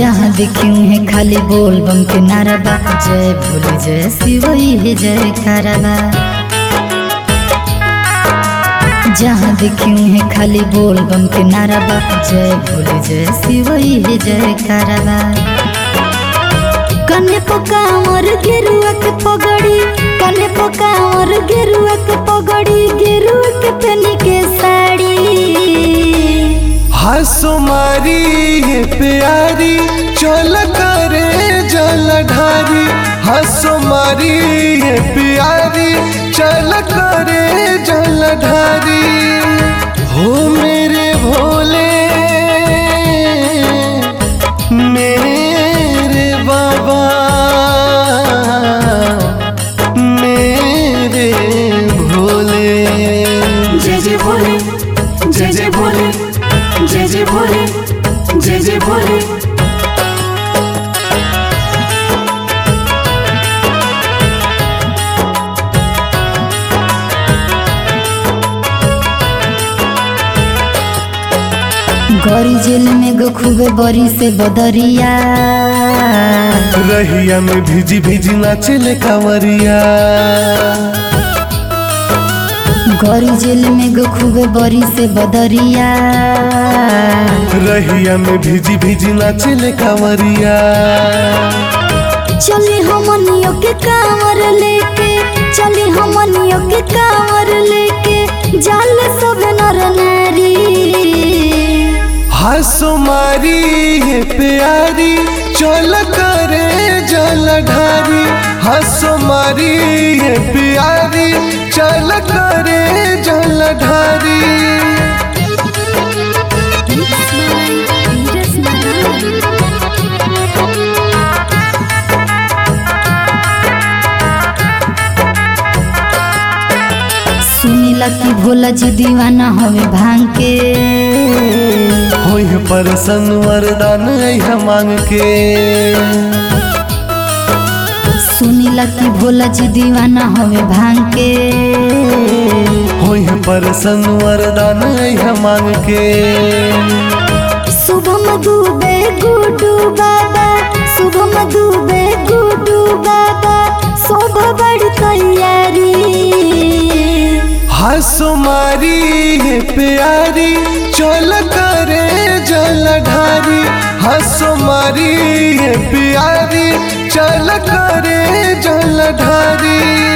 जहाँ देखूं है खाली बोल बम के नारा बा, जय भोले जय शिव है जय कारबा। जहाँ देखूं है खाली बोल बम के नारा बा, जय भोले जय शिव है जय कारबा। कने पकावर गेरुआ के पगड़ी, कने पकावर गेरुआ के पगड़ी, गेरुआ के पहनी के साड़ी। हंसो मारी ये प्यारी चल करे जल ढारी। हंसो मारी ये प्यारी चल करे जल ढारी। हो मेरे भोले मेरे बाबा मेरे भोले। जय जय भोले जय जय भोले जय जय भोले जय जय भोले। गौरी जेल में गो खूबे बरी से बदरिया, रहिया में भिजी भिजी नाचले कांवरिया। गौरी जेल में गो खूबे बरी से बदरिया, रहिया में भिजी भिजी नाचले कांवरिया। चली हमनियों के कांवर लेके, चली हमनियों के कांवर लेके, जाल सब नर नारी। हंसो मारी ये प्यारी चल करे जल ढारी। हंसो मारी ये प्यारी चल करे जल ढारी। सुनीला की भोला जी दीवाना हवे भांग के, होई परसन वरदान ऐहा मांग के। सुनीला की भोला जी दीवाना हवे भांग के, होई परसन वरदान ऐहा मांग के। शुभम दुबे गुडू बाबा, शुभम दुबे गुडू बाबा, शोभा बड़ी तैयारी। हंसो मारी ये प्यारी चल करे जल ढारी। हंसो मारी ये प्यारी चल करे जल ढारी।